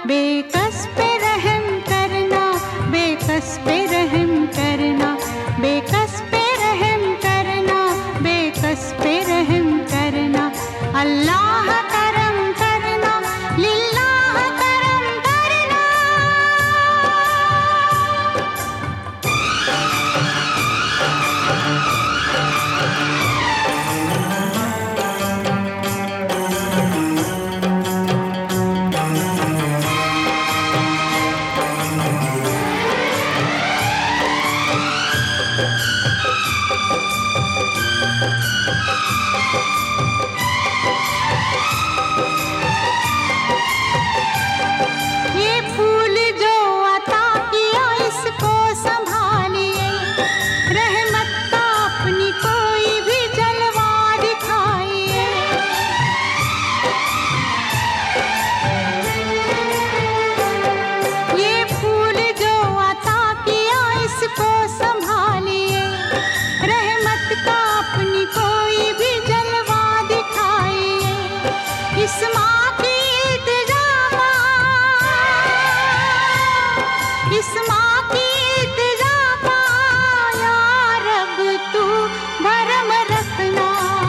बेकस पे रहम करना, बेकस पे रहम करना, बेकस पे रहम करना, बेकस पे रहम करना। अल्लाह करम करना, लिल्लाह करम करना। ये फूल जो अता किया इसको संभालिए, रहमत का अपनी कोई भी जलवा दिखाइए। ये फूल जो अता किया इसको संभालिए, रहमत का अपनी कोई भी जलवा दिखाइए। इस माँ की इल्तिजा, इस माँ की इल्तिजा का या रब तू भरम रखना,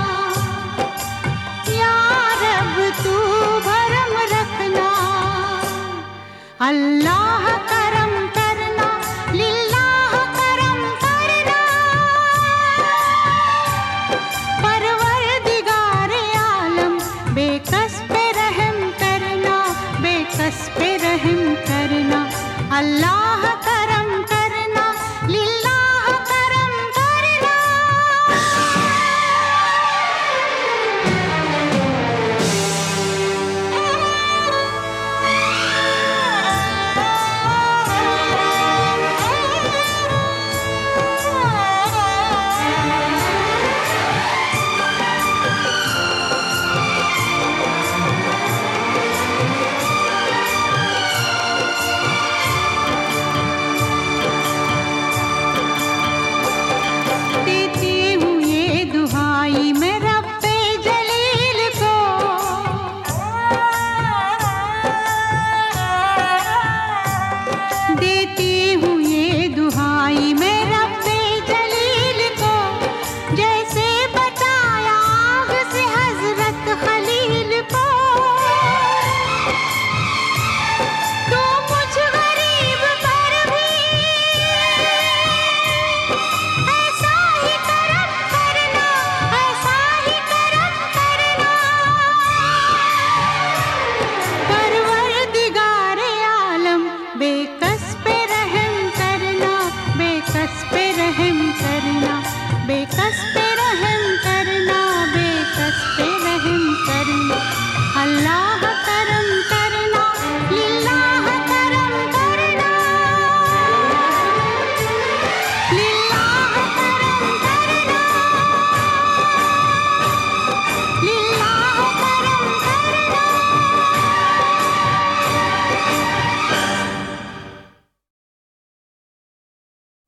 या रब तू भरम रखना। अल्लाह करम करना, लिल्लाह करम करना। परवरदिगार आलम बेकस पे रहम करना, बेकस पे रहम करना। अल्लाह